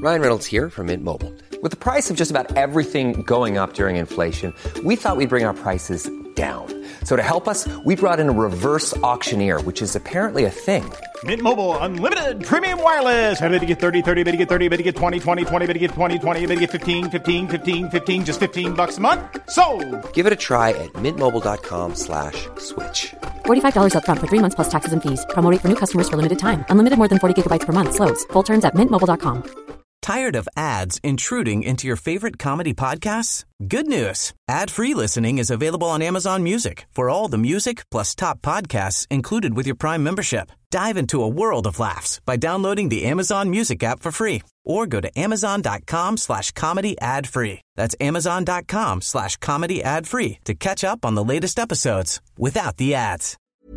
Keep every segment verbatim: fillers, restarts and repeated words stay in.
Ryan Reynolds here from Mint Mobile. With the price of just about everything going up during inflation, we thought we'd bring our prices down. So to help us, we brought in a reverse auctioneer, which is apparently a thing. Mint Mobile Unlimited Premium Wireless. How to get thirty, thirty, how to get thirty, how to get twenty, twenty, twenty, how to get twenty, twenty, how to get fifteen, fifteen, fifteen, fifteen, just fifteen bucks a month? Sold! Give it a try at mintmobile.com slash switch. forty-five dollars up front for three months plus taxes and fees. Promo rate for new customers for limited time. Unlimited more than forty gigabytes per month. Slows full terms at mint mobile dot com. Tired of ads intruding into your favorite comedy podcasts? Good news. Ad-free listening is available on Amazon Music for all the music plus top podcasts included with your Prime membership. Dive into a world of laughs by downloading the Amazon Music app for free or go to amazon.com slash comedy ad free. That's amazon.com slash comedy ad free to catch up on the latest episodes without the ads.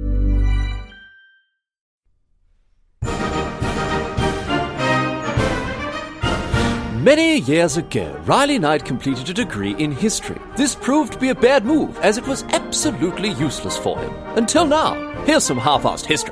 Many years ago, Riley Knight completed a degree in history. This proved to be a bad move, as it was absolutely useless for him. Until now. Here's some half-assed history.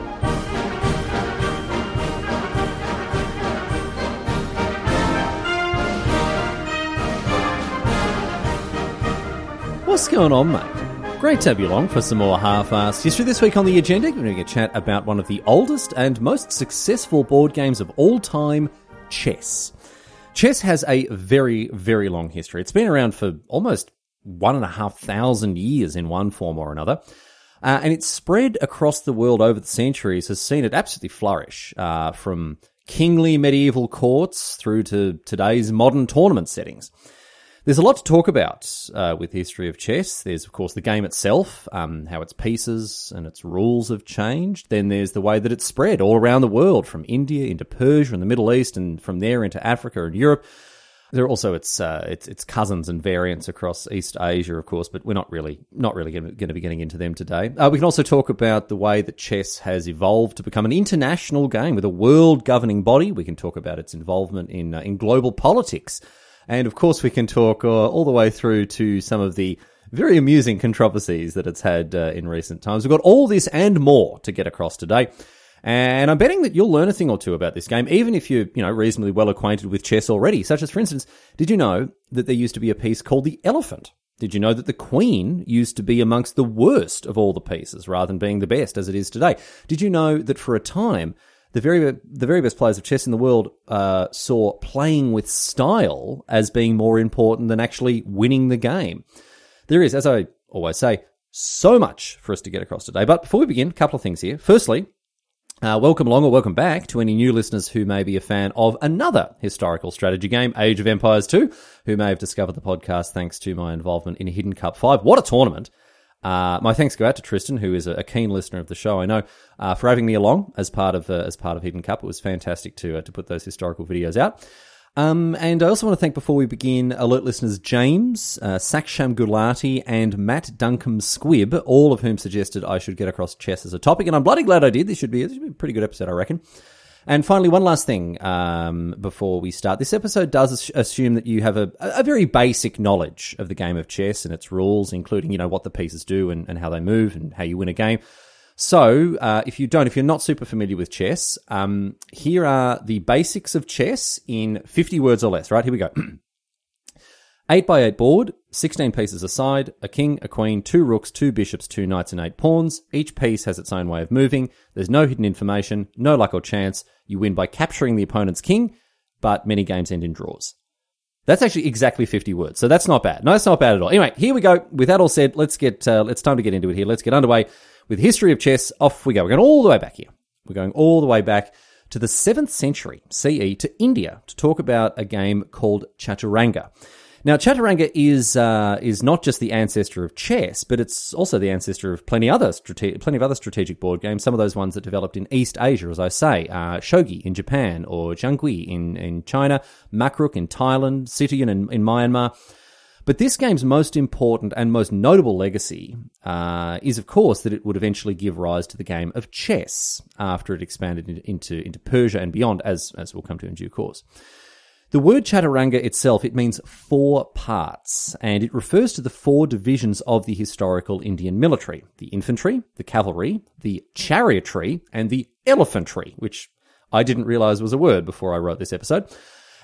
What's going on, mate? Great to have you along for some more half-assed history. This week on the agenda, we're going to chat about one of the oldest and most successful board games of all time, chess. Chess has a very, very long history. It's been around for almost one and a half thousand years in one form or another. Uh, and its spread across the world over the centuries has seen it absolutely flourish, uh, from kingly medieval courts through to today's modern tournament settings. There's a lot to talk about uh, with the history of chess. There's, of course, the game itself, um, how its pieces and its rules have changed. Then there's the way that it's spread all around the world, from India into Persia and the Middle East, and from there into Africa and Europe. There are also its uh, its, its cousins and variants across East Asia, of course, but we're not really not really going to be getting into them today. Uh, we can also talk about the way that chess has evolved to become an international game with a world governing body. We can talk about its involvement in uh, in global politics. And, of course, we can talk uh, all the way through to some of the very amusing controversies that it's had uh, in recent times. We've got all this and more to get across today. And I'm betting that you'll learn a thing or two about this game, even if you're, you know, reasonably well acquainted with chess already. Such as, for instance, did you know that there used to be a piece called the Elephant? Did you know that the Queen used to be amongst the worst of all the pieces, rather than being the best as it is today? Did you know that for a time, The very the very best players of chess in the world uh, saw playing with style as being more important than actually winning the game? There is, as I always say, so much for us to get across today. But before we begin, a couple of things here. Firstly, uh, welcome along or welcome back to any new listeners who may be a fan of another historical strategy game, Age of Empires two, who may have discovered the podcast thanks to my involvement in Hidden Cup five. What a tournament! Uh, my thanks go out to Tristan, who is a, a keen listener of the show, I know, uh, for having me along as part of uh, as part of Hidden Cup. It was fantastic to uh, to put those historical videos out. Um, and I also want to thank, before we begin, alert listeners James, uh, Saksham Gulati, and Matt Duncombe Squibb, all of whom suggested I should get across chess as a topic, and I'm bloody glad I did. This should be, this should be a pretty good episode, I reckon. And finally, one last thing um, before we start. This episode does assume that you have a, a very basic knowledge of the game of chess and its rules, including, you know, what the pieces do and, and how they move and how you win a game. So, uh, if you don't, if you're not super familiar with chess, um, here are the basics of chess in fifty words or less, right? Here we go. eight by eight board, sixteen pieces a side, a king, a queen, two rooks, two bishops, two knights, and eight pawns. Each piece has its own way of moving. There's no hidden information, no luck or chance. You win by capturing the opponent's king, but many games end in draws. That's actually exactly fifty words, so that's not bad. No, that's not bad at all. Anyway, here we go. With that all said, let's get, uh, it's time to get into it here. Let's get underway with history of chess. Off we go. We're going all the way back here. We're going all the way back to the seventh century C E to India to talk about a game called Chaturanga. Now, Chaturanga is uh, is not just the ancestor of chess, but it's also the ancestor of plenty other strate- plenty of other strategic board games. Some of those ones that developed in East Asia, as I say, uh, shogi in Japan, or jiangui in in China, makruk in Thailand, Sitian in, in Myanmar. But this game's most important and most notable legacy uh, is, of course, that it would eventually give rise to the game of chess after it expanded into into Persia and beyond, as as we'll come to in due course. The word Chaturanga itself, it means four parts, and it refers to the four divisions of the historical Indian military: the infantry, the cavalry, the chariotry, and the elephantry, which I didn't realize was a word before I wrote this episode.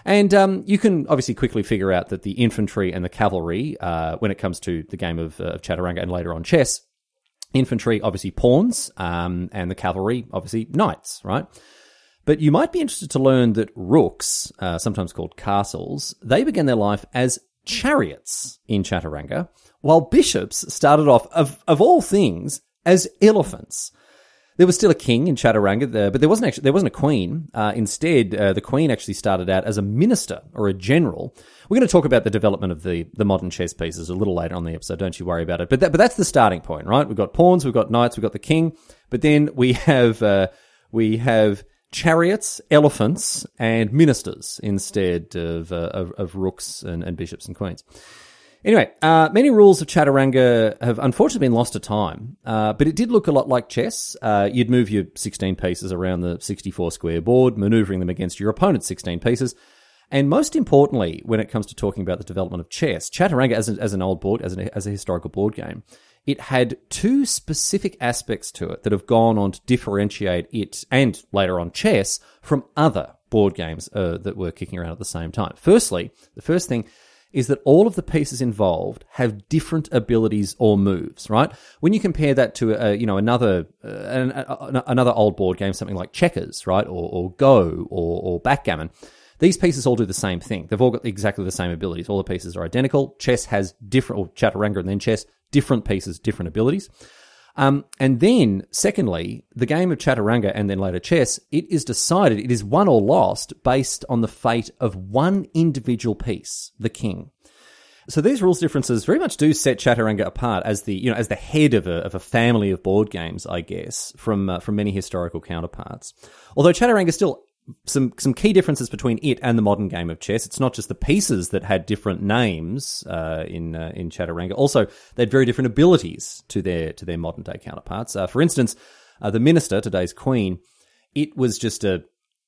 And um, you can obviously quickly figure out that the infantry and the cavalry, uh, when it comes to the game of, uh, of Chaturanga and later on chess, infantry obviously pawns, um, and the cavalry obviously knights, right? But you might be interested to learn that rooks, uh, sometimes called castles, they began their life as chariots in Chaturanga, while bishops started off, of, of all things, as elephants. There was still a king in Chaturanga, there, but there wasn't actually there wasn't a queen. Uh, instead, uh, the queen actually started out as a minister or a general. We're going to talk about the development of the, the modern chess pieces a little later on in the episode. Don't you worry about it. But that, but that's the starting point, right? We've got pawns, we've got knights, we've got the king, but then we have uh, we have chariots, elephants, and ministers instead of uh, of, of rooks and, and bishops and queens. Anyway, uh, many rules of Chaturanga have unfortunately been lost to time, uh, but it did look a lot like chess. Uh, you'd move your sixteen pieces around the sixty-four square board, maneuvering them against your opponent's sixteen pieces. And most importantly, when it comes to talking about the development of chess, Chaturanga as, a, as an old board, as, an, as a historical board game, it had two specific aspects to it that have gone on to differentiate it, and later on chess, from other board games uh, that were kicking around at the same time. Firstly, the first thing is that all of the pieces involved have different abilities or moves, right? When you compare that to, uh, you know, another uh, an, uh, another old board game, something like checkers, right, or, or Go, or, or backgammon, these pieces all do the same thing. They've all got exactly the same abilities. All the pieces are identical. Chess has different, or Chaturanga and then chess, different pieces, different abilities. Um, and then, secondly, the game of Chaturanga and then later chess, it is decided, it is won or lost based on the fate of one individual piece, the king. So these rules differences very much do set Chaturanga apart as the, you know, as the head of a of a family of board games, I guess, from uh, from many historical counterparts. Although Chaturanga still some some key differences between it and the modern game of chess. It's not just the pieces that had different names uh, in uh, in Chaturanga. Also, they had very different abilities to their to their modern day counterparts. Uh, for instance, uh, the minister, today's queen, it was just a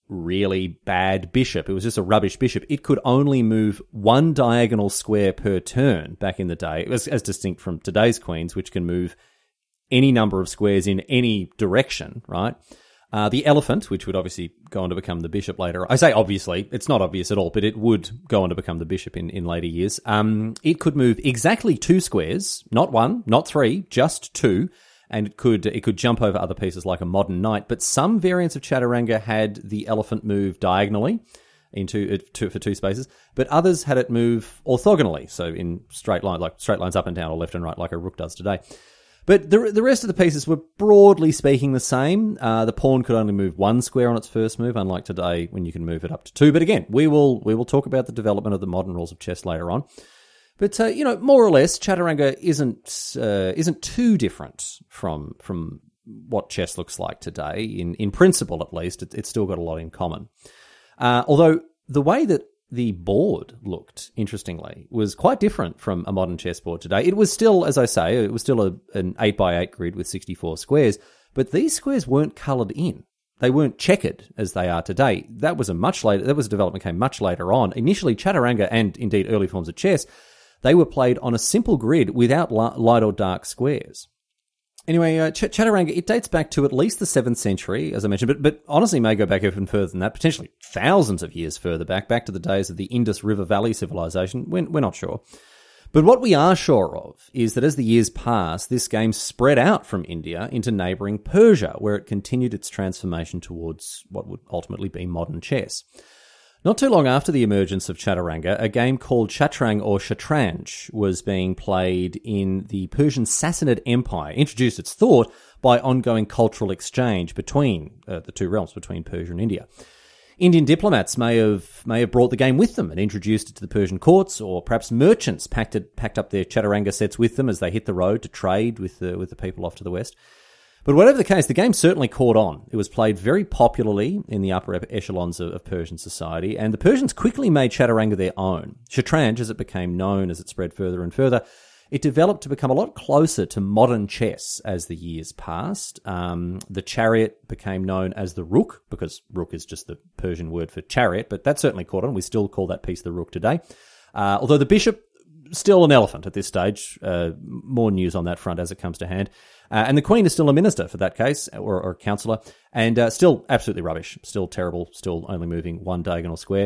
really bad bishop. It was just a rubbish bishop. It could only move one diagonal square per turn back in the day. It was as distinct from today's queens, which can move any number of squares in any direction, right? Uh, the elephant, which would obviously go on to become the bishop later. I say obviously, it's not obvious at all, but it would go on to become the bishop in, in later years. Um, it could move exactly two squares, not one, not three, just two, and it could it could jump over other pieces like a modern knight. But some variants of Chaturanga had the elephant move diagonally into it to, for two spaces, but others had it move orthogonally, so in straight line, like straight lines up and down or left and right, like a rook does today. But the the rest of the pieces were broadly speaking the same. Uh, the pawn could only move one square on its first move, unlike today when you can move it up to two. But again, we will we will talk about the development of the modern rules of chess later on. But uh, you know, more or less, Chaturanga isn't uh, isn't too different from from what chess looks like today. In in principle, at least, it, it's still got a lot in common. Uh, although the way that the board looked, interestingly, was quite different from a modern chessboard today. It was still, as I say, it was still a, an eight by eight grid with sixty-four squares, but these squares weren't coloured in. They weren't checkered as they are today. That was a much later, that was a development came much later on. Initially, Chaturanga and indeed early forms of chess, they were played on a simple grid without light or dark squares. Anyway, uh, Ch- Chaturanga, it dates back to at least the seventh century, as I mentioned, but, but honestly may go back even further than that, potentially thousands of years further back, back to the days of the Indus River Valley civilization. We're, we're not sure. But what we are sure of is that as the years passed, this game spread out from India into neighbouring Persia, where it continued its transformation towards what would ultimately be modern chess. Not too long after the emergence of Chaturanga, a game called Shatrang or Shatranj was being played in the Persian Sassanid Empire, introduced its thought by ongoing cultural exchange between uh, the two realms, between Persia and India. Indian diplomats may have may have brought the game with them and introduced it to the Persian courts, or perhaps merchants packed it, packed up their Chaturanga sets with them as they hit the road to trade with the, with the people off to the west. But whatever the case, the game certainly caught on. It was played very popularly in the upper echelons of, of Persian society, and the Persians quickly made Chaturanga their own. Shatranj, as it became known as it spread further and further, it developed to become a lot closer to modern chess as the years passed. Um, the chariot became known as the rook, because rook is just the Persian word for chariot, but that certainly caught on. We still call that piece the rook today. Uh, although the bishop, still an elephant at this stage. Uh, more news on that front as it comes to hand. Uh, and the Queen is still a minister for that case, or, or councillor, and uh, still absolutely rubbish, still terrible, still only moving one diagonal square.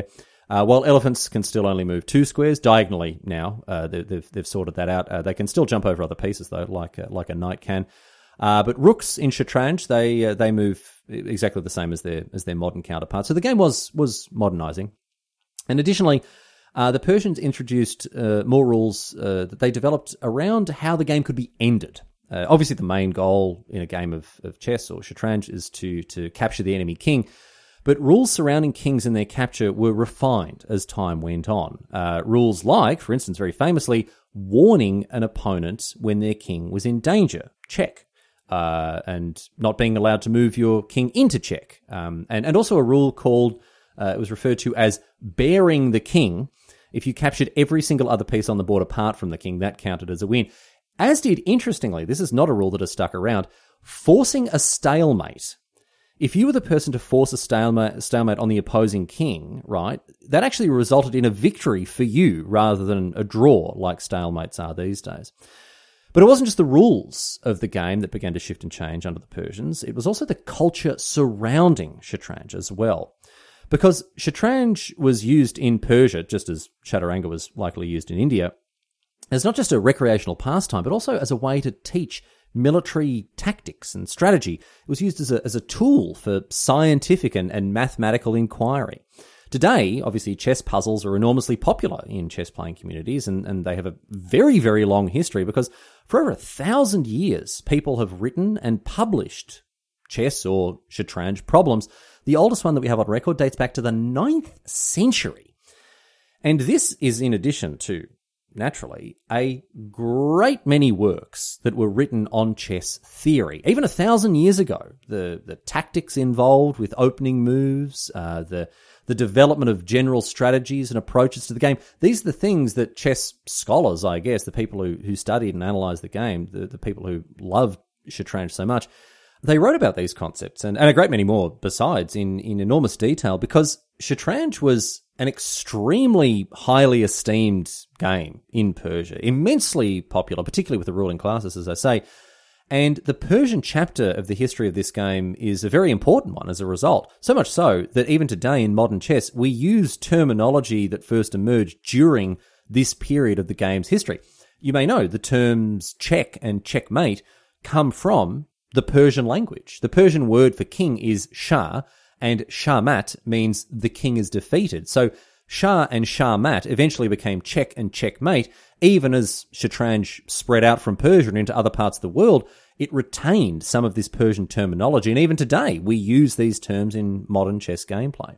Uh, while elephants can still only move two squares diagonally now, uh, they, they've they've sorted that out. Uh, they can still jump over other pieces though, like a, like a knight can. Uh, but rooks in Shatranj, they uh, they move exactly the same as their as their modern counterparts. So the game was was modernizing, and additionally, uh, the Persians introduced uh, more rules uh, that they developed around how the game could be ended. Uh, obviously, the main goal in a game of, of chess or Shatranj is to to capture the enemy king. But rules surrounding kings and their capture were refined as time went on. Uh, rules like, for instance, very famously, warning an opponent when their king was in danger, check, uh, and not being allowed to move your king into check. Um, and, and also a rule called, uh, it was referred to as bearing the king. If you captured every single other piece on the board apart from the king, that counted as a win. As did, interestingly, this is not a rule that has stuck around, forcing a stalemate. If you were the person to force a stalemate, stalemate on the opposing king, right, that actually resulted in a victory for you rather than a draw like stalemates are these days. But it wasn't just the rules of the game that began to shift and change under the Persians. It was also the culture surrounding Shatranj as well. Because Shatranj was used in Persia, just as Chaturanga was likely used in India, as not just a recreational pastime, but also as a way to teach military tactics and strategy. It was used as a as a tool for scientific and, and mathematical inquiry. Today, obviously, chess puzzles are enormously popular in chess-playing communities, and, and they have a very, very long history because for over a thousand years, people have written and published chess or Shatranj problems. The oldest one that we have on record dates back to the ninth century. And this is in addition to, naturally, a great many works that were written on chess theory. Even a thousand years ago, the, the tactics involved with opening moves, uh, the the development of general strategies and approaches to the game, these are the things that chess scholars, I guess, the people who, who studied and analysed the game, the, the people who loved Shatranj so much, they wrote about these concepts and, and a great many more besides in, in enormous detail because Shatranj was an extremely highly esteemed game in Persia, immensely popular, particularly with the ruling classes, as I say. And the Persian chapter of the history of this game is a very important one as a result. So much so that even today in modern chess, we use terminology that first emerged during this period of the game's history. You may know the terms check and checkmate come from the Persian language. The Persian word for king is shah, and shahmat means the king is defeated. So shah and shahmat eventually became check and checkmate. Even as Shatranj spread out from Persia and into other parts of the world, it retained some of this Persian terminology. And even today, we use these terms in modern chess gameplay.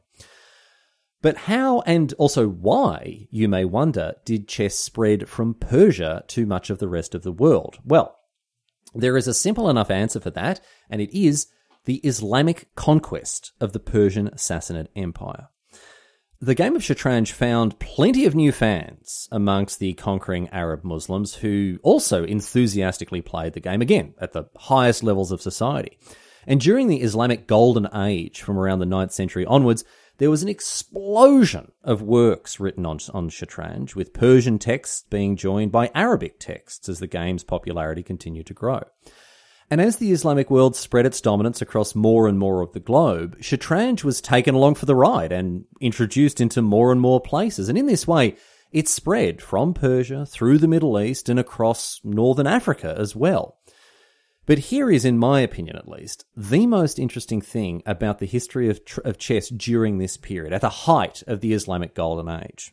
But how and also why, you may wonder, did chess spread from Persia to much of the rest of the world? Well, there is a simple enough answer for that, and it is the Islamic conquest of the Persian Sassanid Empire. The game of Shatranj found plenty of new fans amongst the conquering Arab Muslims who also enthusiastically played the game, again, at the highest levels of society. And during the Islamic Golden Age, from around the ninth century onwards, there was an explosion of works written on, on Shatranj, with Persian texts being joined by Arabic texts as the game's popularity continued to grow. And as the Islamic world spread its dominance across more and more of the globe, Shatranj was taken along for the ride and introduced into more and more places. And in this way, it spread from Persia through the Middle East and across northern Africa as well. But here is, in my opinion at least, the most interesting thing about the history of, tr- of chess during this period, at the height of the Islamic Golden Age.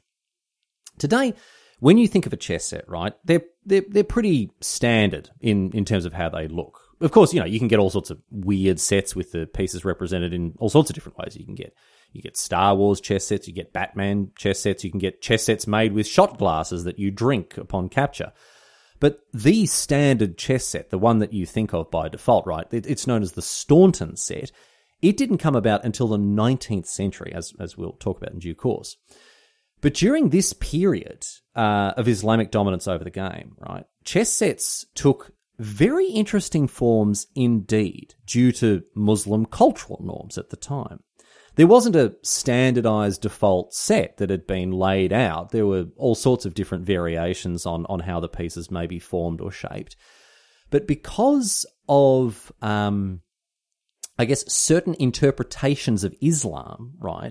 Today, when you think of a chess set, right, they're they're they're pretty standard in, in terms of how they look. Of course, you know, you can get all sorts of weird sets with the pieces represented in all sorts of different ways. You can get you get Star Wars chess sets, you get Batman chess sets, you can get chess sets made with shot glasses that you drink upon capture. But the standard chess set, the one that you think of by default, right, it's known as the Staunton set. It didn't come about until the nineteenth century, as as we'll talk about in due course. But during this period uh, of Islamic dominance over the game, right, chess sets took very interesting forms indeed due to Muslim cultural norms at the time. There wasn't a standardized default set that had been laid out. There were all sorts of different variations on, on how the pieces may be formed or shaped. But because of, um, I guess, certain interpretations of Islam, right,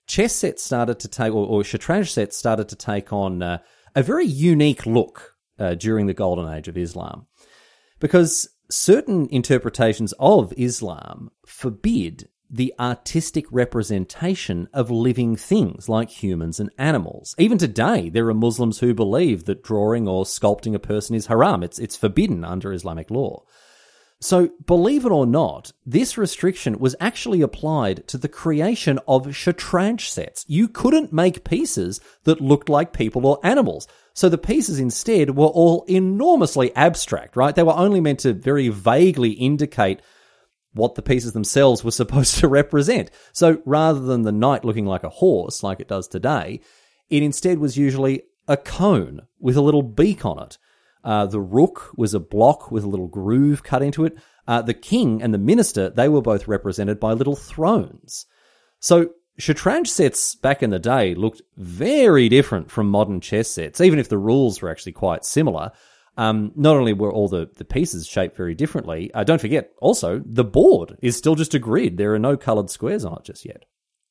chess sets started to take, or, or Shatranj sets started to take on uh, a very unique look uh, during the golden age of Islam. Because certain interpretations of Islam forbid the artistic representation of living things like humans and animals. Even today, there are Muslims who believe that drawing or sculpting a person is haram. It's, it's forbidden under Islamic law. So, believe it or not, this restriction was actually applied to the creation of Shatranj sets. You couldn't make pieces that looked like people or animals. So the pieces instead were all enormously abstract, right? They were only meant to very vaguely indicate what the pieces themselves were supposed to represent. So rather than the knight looking like a horse, like it does today, it instead was usually a cone with a little beak on it. Uh, the rook was a block with a little groove cut into it. Uh, the king and the minister, they were both represented by little thrones. So Shatranj sets back in the day looked very different from modern chess sets, even if the rules were actually quite similar. Um, not only were all the, the pieces shaped very differently, uh, don't forget, also, the board is still just a grid. There are no coloured squares on it just yet.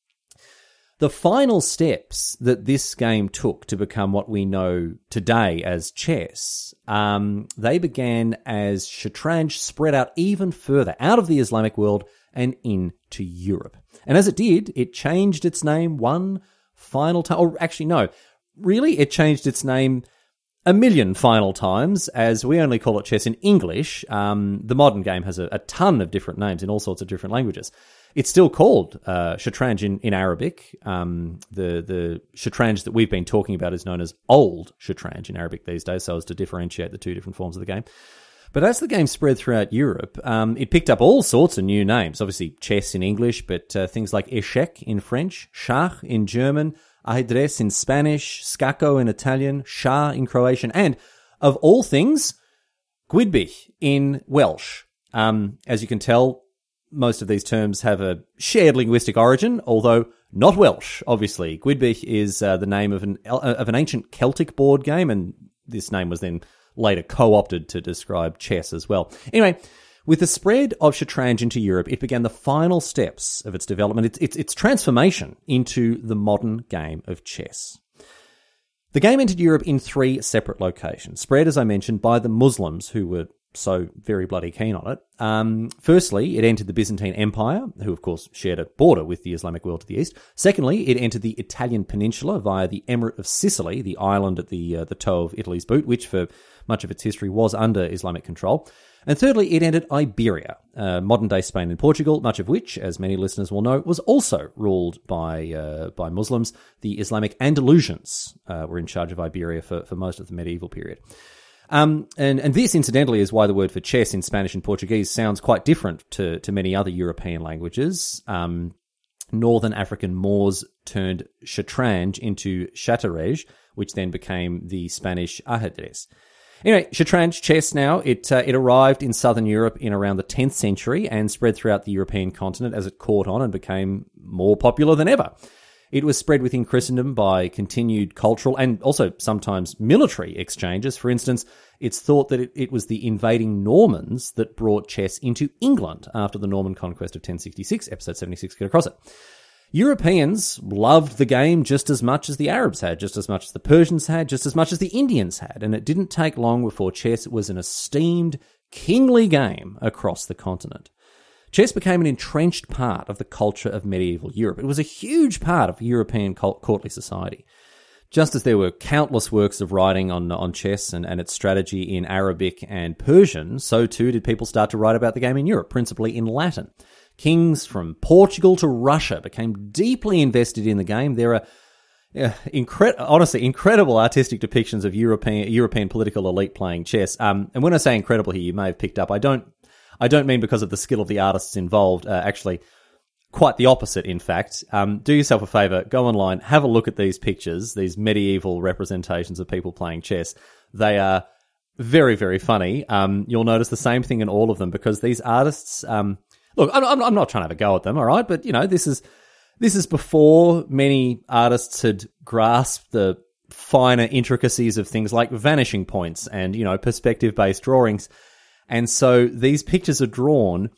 The final steps that this game took to become what we know today as chess, um, they began as Shatranj spread out even further out of the Islamic world and into Europe. And as it did, it changed its name one final time. Or actually, no, really, it changed its name a million final times, as we only call it chess in English. Um, the modern game has a, a ton of different names in all sorts of different languages. It's still called uh, Shatranj in, in Arabic. Um, the, the Shatranj that we've been talking about is known as Old Shatranj in Arabic these days, so as to differentiate the two different forms of the game. But as the game spread throughout Europe, um, it picked up all sorts of new names. Obviously, chess in English, but uh, things like échec in French, schach in German, ajedrez in Spanish, scacco in Italian, Schah in Croatian, and, of all things, Gwyddbych in Welsh. Um, as you can tell, most of these terms have a shared linguistic origin, although not Welsh, obviously. Gwyddbych is uh, the name of an of an ancient Celtic board game, and this name was then later co-opted to describe chess as well. Anyway, with the spread of Shatranj into Europe, it began the final steps of its development, its, its, its transformation into the modern game of chess. The game entered Europe in three separate locations, spread, as I mentioned, by the Muslims who were so very bloody keen on it. Um, firstly, it entered the Byzantine Empire, who of course shared a border with the Islamic world to the east. Secondly, it entered the Italian peninsula via the Emirate of Sicily, the island at the uh, the toe of Italy's boot, which for much of its history was under Islamic control. And thirdly, it entered Iberia, uh, modern-day Spain and Portugal, much of which, as many listeners will know, was also ruled by uh, by Muslims. The Islamic Andalusians uh, were in charge of Iberia for, for most of the medieval period. Um, and, and this, incidentally, is why the word for chess in Spanish and Portuguese sounds quite different to, to many other European languages. Um, Northern African Moors turned Shatranj into Xadrez, which then became the Spanish ajedrez. Anyway, Shatranj, chess now, it uh, it arrived in southern Europe in around the tenth century and spread throughout the European continent as it caught on and became more popular than ever. It was spread within Christendom by continued cultural and also sometimes military exchanges. For instance, it's thought that it, it was the invading Normans that brought chess into England after the Norman conquest of ten sixty-six, episode seventy-six, get across it. Europeans loved the game just as much as the Arabs had, just as much as the Persians had, just as much as the Indians had, and it didn't take long before chess was an esteemed, kingly game across the continent. Chess became an entrenched part of the culture of medieval Europe. It was a huge part of European courtly society. Just as there were countless works of writing on on chess and, and its strategy in Arabic and Persian, so too did people start to write about the game in Europe, principally in Latin. Kings from Portugal to Russia became deeply invested in the game. There are uh, incre- honestly incredible artistic depictions of European European political elite playing chess. Um, and when I say incredible here, you may have picked up, I don't I don't mean because of the skill of the artists involved. Uh, actually, quite the opposite, in fact. Um, do yourself a favour, go online, have a look at these pictures, these medieval representations of people playing chess. They are very, very funny. Um, you'll notice the same thing in all of them because these artists... Um, Look, I'm, I'm not trying to have a go at them, all right? But, you know, this is this is before many artists had grasped the finer intricacies of things like vanishing points and, you know, perspective-based drawings. And so these pictures are drawn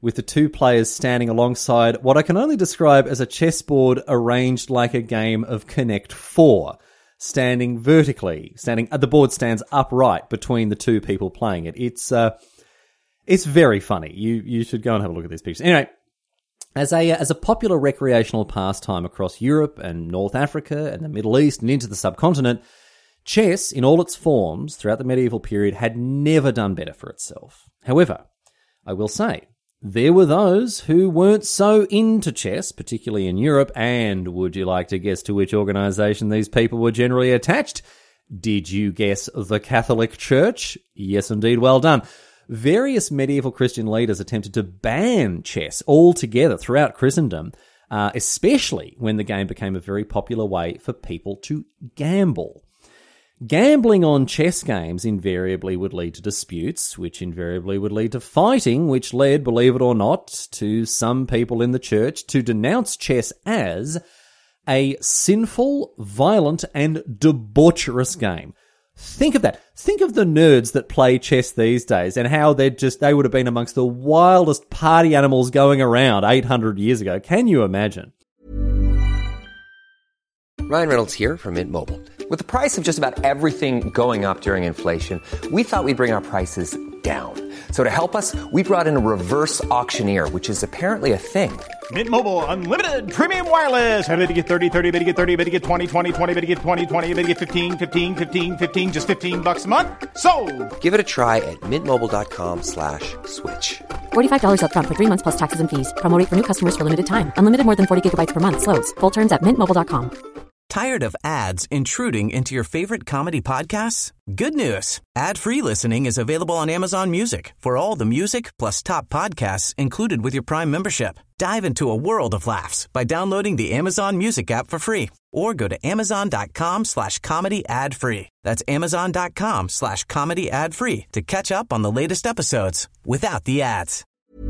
with the two players standing alongside what I can only describe as a chessboard arranged like a game of Connect Four, standing vertically, standing. The board stands upright between the two people playing it. It's uh, it's very funny. You you should go and have a look at these pictures. Anyway, as a as a popular recreational pastime across Europe and North Africa and the Middle East and into the subcontinent, chess in all its forms throughout the medieval period had never done better for itself. However, I will say, there were those who weren't so into chess, particularly in Europe, and would you like to guess to which organisation these people were generally attached? Did you guess the Catholic Church? Yes, indeed, well done. Various medieval Christian leaders attempted to ban chess altogether throughout Christendom, uh, especially when the game became a very popular way for people to gamble. Gambling on chess games invariably would lead to disputes, which invariably would lead to fighting, which led, believe it or not, to some people in the church to denounce chess as a sinful, violent, and debaucherous game. Think of that. Think of the nerds that play chess these days and how they'd just, they would have been amongst the wildest party animals going around eight hundred years ago. Can you imagine? Ryan Reynolds here from Mint Mobile. With the price of just about everything going up during inflation, we thought we'd bring our prices down. So to help us, we brought in a reverse auctioneer, which is apparently a thing. Mint Mobile Unlimited Premium Wireless. How to get thirty, thirty, how to get thirty, how to get twenty, twenty, twenty, how to get twenty, twenty, how to get fifteen, fifteen, fifteen, fifteen, just fifteen bucks a month? Sold! Give it a try at mintmobile.com slash switch. forty-five dollars up front for three months plus taxes and fees. Promo rate for new customers for limited time. Unlimited more than forty gigabytes per month. Slows full terms at mint mobile dot com. Tired of ads intruding into your favorite comedy podcasts? Good news. Ad-free listening is available on Amazon Music for all the music plus top podcasts included with your Prime membership. Dive into a world of laughs by downloading the Amazon Music app for free or go to amazon.com slash comedy ad free. That's amazon.com slash comedy ad free to catch up on the latest episodes without the ads.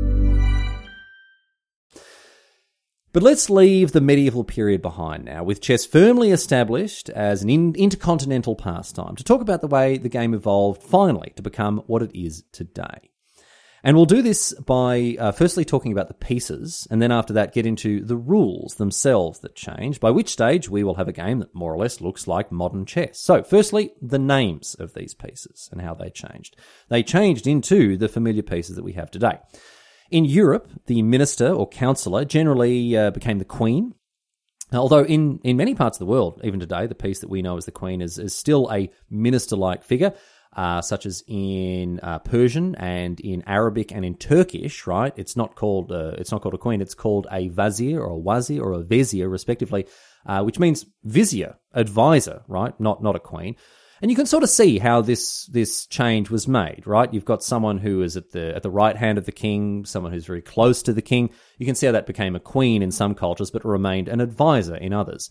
But let's leave the medieval period behind now, with chess firmly established as an in- intercontinental pastime, to talk about the way the game evolved finally to become what it is today. And we'll do this by uh, firstly talking about the pieces, and then after that get into the rules themselves that change, by which stage we will have a game that more or less looks like modern chess. So firstly, the names of these pieces and how they changed. They changed into the familiar pieces that we have today. In Europe, the minister or councillor generally uh, became the queen, although in, in many parts of the world, even today, the piece that we know as the queen is, is still a minister-like figure, uh, such as in uh, Persian and in Arabic and in Turkish, right? It's not called uh, it's not called a queen, it's called a vazir or a wazir or a vizier, respectively, uh, which means vizier, advisor, right? Not not a queen. And you can sort of see how this this change was made, right? You've got someone who is at the at the right hand of the king, someone who's very close to the king. You can see how that became a queen in some cultures, but remained an advisor in others.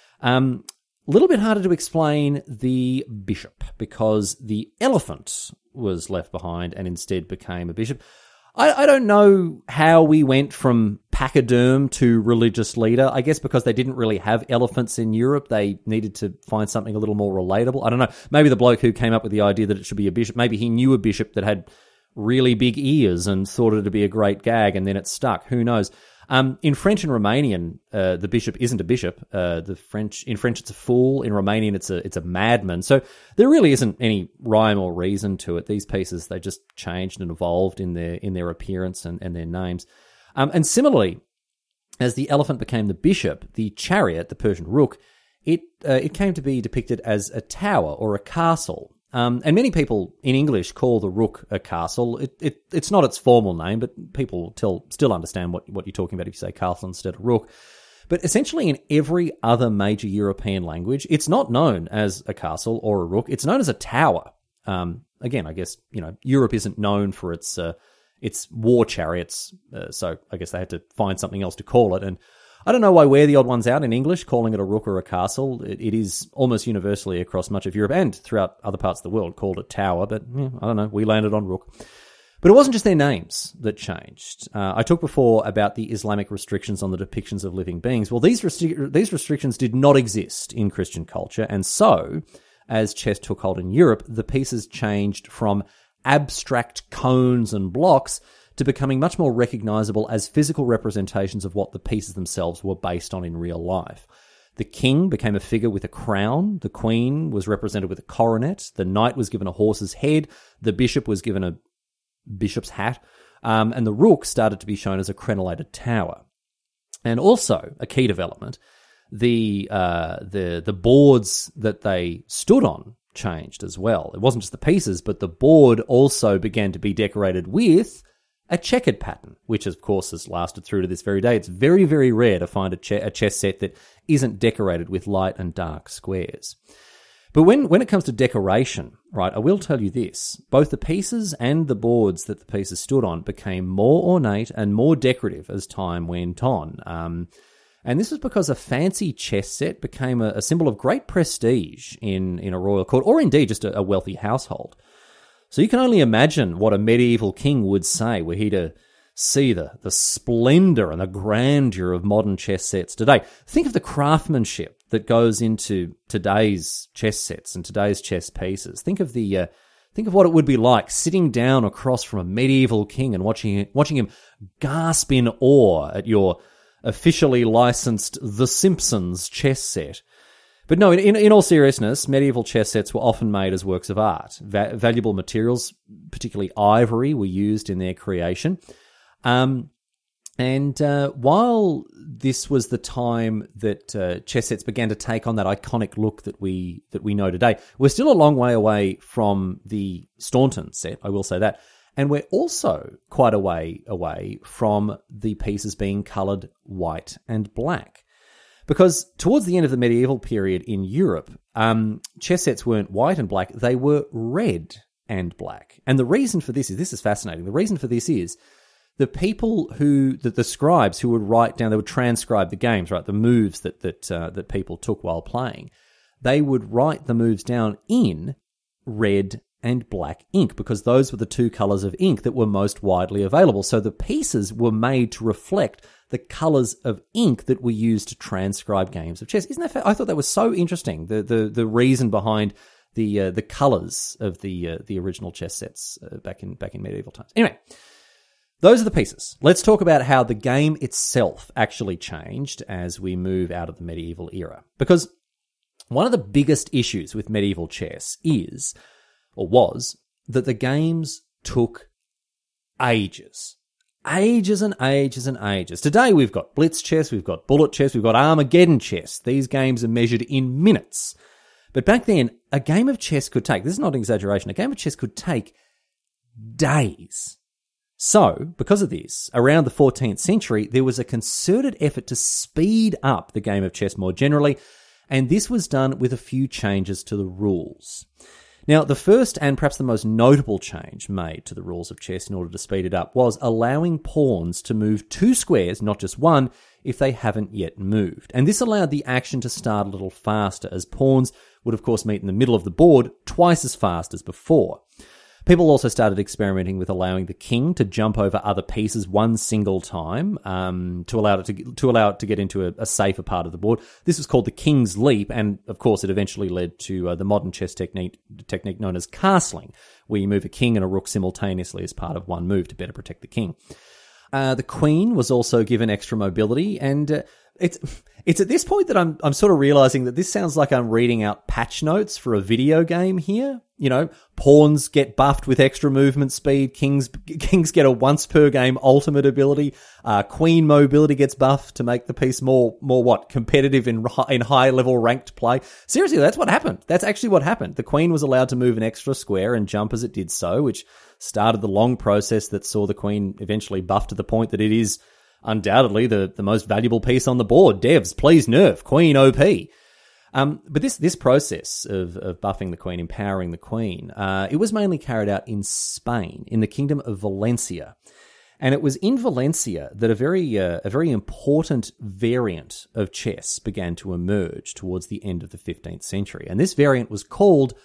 Um, a little bit harder to explain the bishop, because the elephant was left behind and instead became a bishop. I, I don't know how we went from pachyderm to religious leader. I guess because they didn't really have elephants in Europe, they needed to find something a little more relatable. I don't know. Maybe the bloke who came up with the idea that it should be a bishop, maybe he knew a bishop that had really big ears and thought it'd be a great gag, and then it stuck. Who knows? Um, in French and Romanian, uh, the bishop isn't a bishop. Uh, the French in French it's a fool. In Romanian, it's a it's a madman. So there really isn't any rhyme or reason to it. These pieces, they just changed and evolved in their in their appearance and, and their names. Um, and similarly, as the elephant became the bishop, the chariot, the Persian rook, it uh, it came to be depicted as a tower or a castle. Um, and many people in English call the rook a castle. It, it, it's not its formal name, but people tell, still understand what, what you're talking about if you say castle instead of rook. But essentially in every other major European language, it's not known as a castle or a rook. It's known as a tower. Um, again, I guess, you know, Europe isn't known for its uh, its war chariots, uh, so I guess they had to find something else to call it. And I don't know why we're the odd ones out in English, calling it a rook or a castle. It, it is almost universally across much of Europe and throughout other parts of the world called a tower, but yeah, I don't know, we landed on rook. But it wasn't just their names that changed. Uh, I talked before about the Islamic restrictions on the depictions of living beings. Well, these restri- these restrictions did not exist in Christian culture, and so, as chess took hold in Europe, the pieces changed from abstract cones and blocks to becoming much more recognisable as physical representations of what the pieces themselves were based on in real life. The king became a figure with a crown, the queen was represented with a coronet, the knight was given a horse's head, the bishop was given a bishop's hat, um, and the rook started to be shown as a crenellated tower. And also, a key development, the uh, the the boards that they stood on changed as well. It wasn't just the pieces, but the board also began to be decorated with a checkered pattern, which of course has lasted through to this very day. It's very, very rare to find a, ch- a chess set that isn't decorated with light and dark squares. But when, when it comes to decoration, right, I will tell you this, both the pieces and the boards that the pieces stood on became more ornate and more decorative as time went on. Um, and this was because a fancy chess set became a, a symbol of great prestige in, in a royal court, or indeed just a, a wealthy household. So you can only imagine what a medieval king would say were he to see the, the splendour and the grandeur of modern chess sets today. Think of the craftsmanship that goes into today's chess sets and today's chess pieces. Think of the uh, think of what it would be like sitting down across from a medieval king and watching watching him gasp in awe at your officially licensed The Simpsons chess set. But no, in, in all seriousness, medieval chess sets were often made as works of art. Va- valuable materials, particularly ivory, were used in their creation. Um, and uh, while this was the time that uh, chess sets began to take on that iconic look that we that we know today, we're still a long way away from the Staunton set, I will say that. And we're also quite a way away from the pieces being coloured white and black. Because towards the end of the medieval period in Europe, um, chess sets weren't white and black, they were red and black. And the reason for this is, this is fascinating, the reason for this is the people who, the, the scribes who would write down, they would transcribe the games, right, the moves that that uh, that people took while playing, they would write the moves down in red and black ink, because those were the two colours of ink that were most widely available. So the pieces were made to reflect the colours of ink that were used to transcribe games of chess. Isn't that fa- I thought that was so interesting, the the, the reason behind the uh, the colours of the uh, the original chess sets uh, back in back in medieval times. Anyway, those are the pieces. Let's talk about how the game itself actually changed as we move out of the medieval era. Because one of the biggest issues with medieval chess is, or was, that the games took ages. Ages and ages and ages. Today we've got blitz chess, we've got bullet chess, we've got Armageddon chess. These games are measured in minutes. But back then, a game of chess could take, this is not an exaggeration, a game of chess could take days. So, because of this, around the fourteenth century, there was a concerted effort to speed up the game of chess more generally, and this was done with a few changes to the rules. Now, the first and perhaps the most notable change made to the rules of chess in order to speed it up was allowing pawns to move two squares, not just one, if they haven't yet moved. And this allowed the action to start a little faster, as pawns would of course meet in the middle of the board twice as fast as before. People also started experimenting with allowing the king to jump over other pieces one single time um, to allow it to to allow it to get into a, a safer part of the board. This was called the King's Leap, and of course, it eventually led to uh, the modern chess technique technique known as castling, where you move a king and a rook simultaneously as part of one move to better protect the king. Uh, the queen was also given extra mobility, and uh, it's it's at this point that I'm I'm sort of realizing that this sounds like I'm reading out patch notes for a video game here. You know, pawns get buffed with extra movement speed. Kings kings get a once per game ultimate ability. Uh, queen mobility gets buffed to make the piece more more what competitive in in high level ranked play. Seriously, that's what happened. That's actually what happened. The queen was allowed to move an extra square and jump as it did so, which started the long process that saw the queen eventually buffed to the point that it is undoubtedly the the most valuable piece on the board. Devs, please nerf queen O P. Um, but this this process of, of buffing the queen, empowering the queen, uh, it was mainly carried out in Spain, in the kingdom of Valencia. And it was in Valencia that a very uh, a very important variant of chess began to emerge towards the end of the fifteenth century. And this variant was called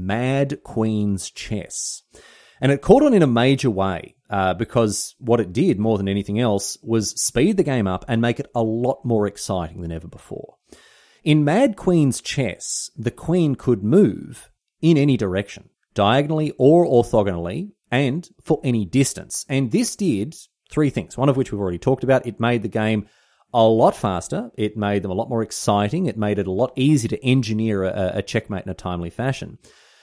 Mad Queen's Chess. And it caught on in a major way uh, because what it did, more than anything else, was speed the game up and make it a lot more exciting than ever before. In Mad Queen's Chess, the queen could move in any direction, diagonally or orthogonally, and for any distance. And this did three things, one of which we've already talked about. It made the game a lot faster. It made them a lot more exciting. It made it a lot easier to engineer a, a checkmate in a timely fashion.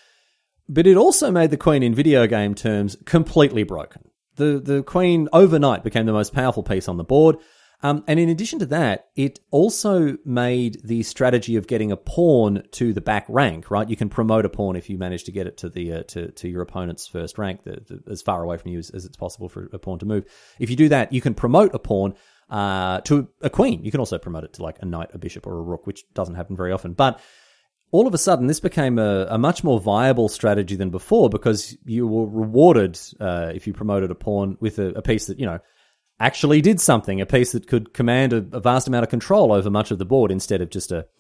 But it also made the Queen, in video game terms, completely broken. The, the Queen overnight became the most powerful piece on the board. Um, and in addition to that, it also made the strategy of getting a pawn to the back rank, right? You can promote a pawn if you manage to get it to the uh, to, to your opponent's first rank, the, the, as far away from you as, as it's possible for a pawn to move. If you do that, you can promote a pawn uh, to a queen. You can also promote it to like a knight, a bishop, or a rook, which doesn't happen very often. But all of a sudden, this became a, a much more viable strategy than before, because you were rewarded uh, if you promoted a pawn with a, a piece that, you know, actually did something, a piece that could command a, a vast amount of control over much of the board instead of just a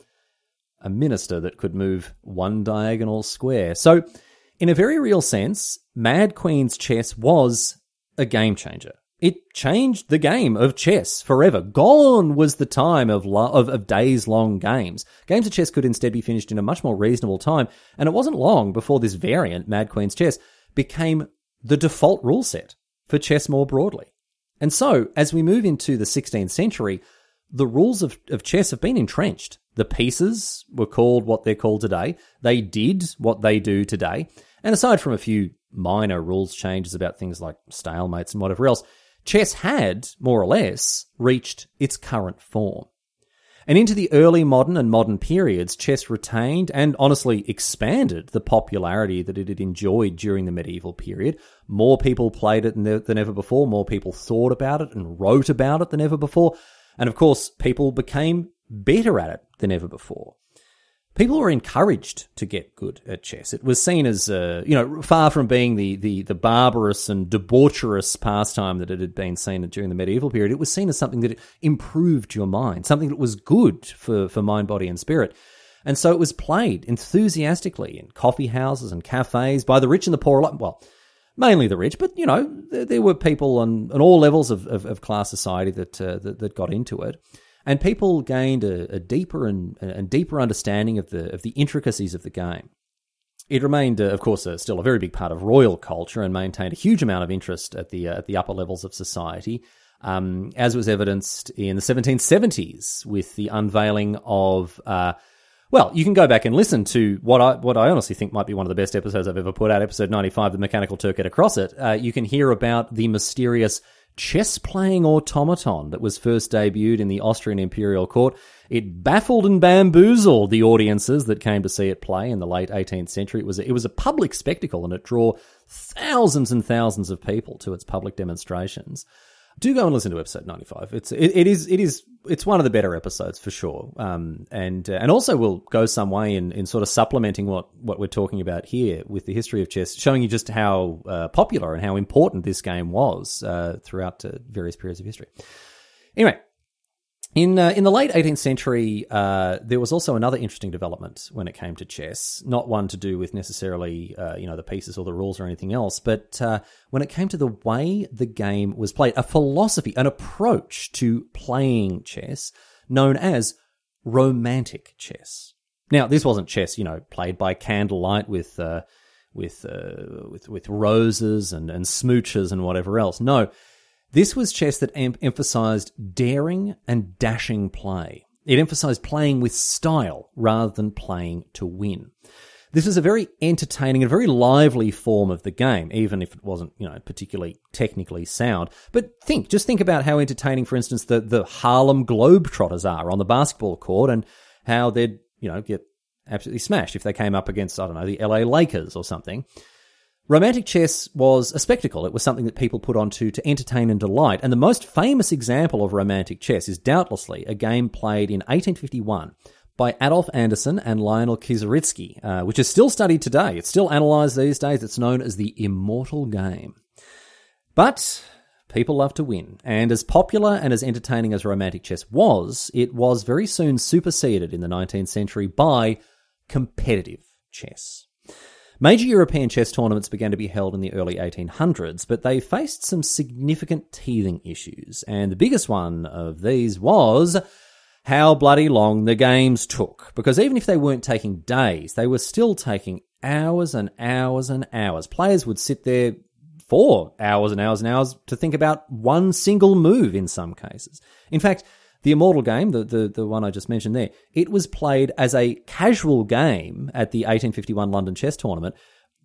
a minister that could move one diagonal square. So, in a very real sense, Mad Queen's chess was a game changer. It changed the game of chess forever. Gone was the time of, lo- of, of days-long games. Games of chess could instead be finished in a much more reasonable time, and it wasn't long before this variant, Mad Queen's Chess, became the default rule set for chess more broadly. And so, as we move into the sixteenth century, the rules of, of chess have been entrenched. The pieces were called what they're called today. They did what they do today. And aside from a few minor rules changes about things like stalemates and whatever else, chess had, more or less, reached its current form. And into the early modern and modern periods, chess retained and honestly expanded the popularity that it had enjoyed during the medieval period. More people played it than ever before. More people thought about it and wrote about it than ever before. And of course, people became better at it than ever before. People were encouraged to get good at chess. It was seen as, uh, you know, far from being the, the, the barbarous and debaucherous pastime that it had been seen during the medieval period. It was seen as something that improved your mind, something that was good for, for mind, body, and spirit. And so it was played enthusiastically in coffee houses and cafes by the rich and the poor alike. Well, mainly the rich, but, you know, there, there were people on, on all levels of, of, of class society that, uh, that that got into it. And people gained a, a deeper and, and deeper understanding of the of the intricacies of the game. It remained, uh, of course, uh, still a very big part of royal culture and maintained a huge amount of interest at the uh, at the upper levels of society, um, as was evidenced in the seventeen seventies with the unveiling of. Uh, well, you can go back and listen to what I what I honestly think might be one of the best episodes I've ever put out, episode ninety-five, The Mechanical Turk Get Across It. Uh, you can hear about the mysterious chess-playing automaton that was first debuted in the Austrian imperial court. It baffled and bamboozled the audiences that came to see it play in the late eighteenth century. It was a, it was a public spectacle, and it drew thousands and thousands of people to its public demonstrations. Do go and listen to episode ninety-five. It's it, it is it is it's one of the better episodes for sure, um, and uh, and also will go some way in, in sort of supplementing what, what we're talking about here with the history of chess, showing you just how uh, popular and how important this game was uh, throughout uh, various periods of history. Anyway, in uh, in the late eighteenth century, uh, there was also another interesting development when it came to chess. Not one to do with necessarily uh, you know the pieces or the rules or anything else, but uh, when it came to the way the game was played, a philosophy, an approach to playing chess known as romantic chess. Now, this wasn't chess, you know, played by candlelight with uh, with, uh, with with roses and and smooches and whatever else. No. This was chess that em- emphasized daring and dashing play. It emphasized playing with style rather than playing to win. This was a very entertaining and very lively form of the game, even if it wasn't, you know, particularly technically sound. But think, just think about how entertaining, for instance, the, the Harlem Globetrotters are on the basketball court, and how they'd, you know, get absolutely smashed if they came up against, I don't know, the L A Lakers or something. Romantic chess was a spectacle. It was something that people put onto to entertain and delight. And the most famous example of romantic chess is doubtlessly a game played in eighteen fifty-one by Adolf Anderssen and Lionel Kieseritzky, uh, which is still studied today. It's still analysed these days. It's known as the Immortal Game. But people love to win. And as popular and as entertaining as romantic chess was, it was very soon superseded in the nineteenth century by competitive chess. Major European chess tournaments began to be held in the early eighteen hundreds, but they faced some significant teething issues, and the biggest one of these was how bloody long the games took. Because even if they weren't taking days, they were still taking hours and hours and hours. Players would sit there for hours and hours and hours to think about one single move in some cases. In fact, the Immortal game, the, the, the one I just mentioned there, it was played as a casual game at the eighteen fifty-one London Chess Tournament